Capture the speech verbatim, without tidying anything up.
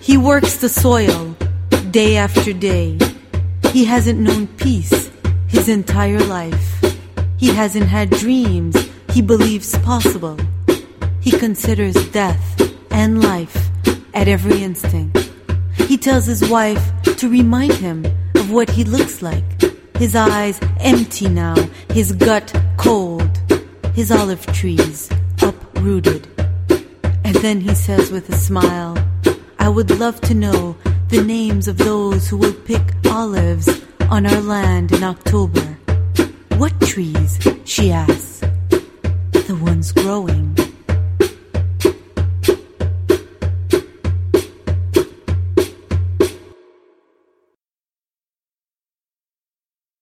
He works the soil day after day. He hasn't known peace his entire life. He hasn't had dreams he believes possible. He considers death and life at every instant. He tells his wife to remind him of what he looks like. His eyes empty now, his gut cold, his olive trees uprooted. And then he says with a smile, I would love to know the names of those who will pick olives on our land in October. What trees? She asks. The ones growing.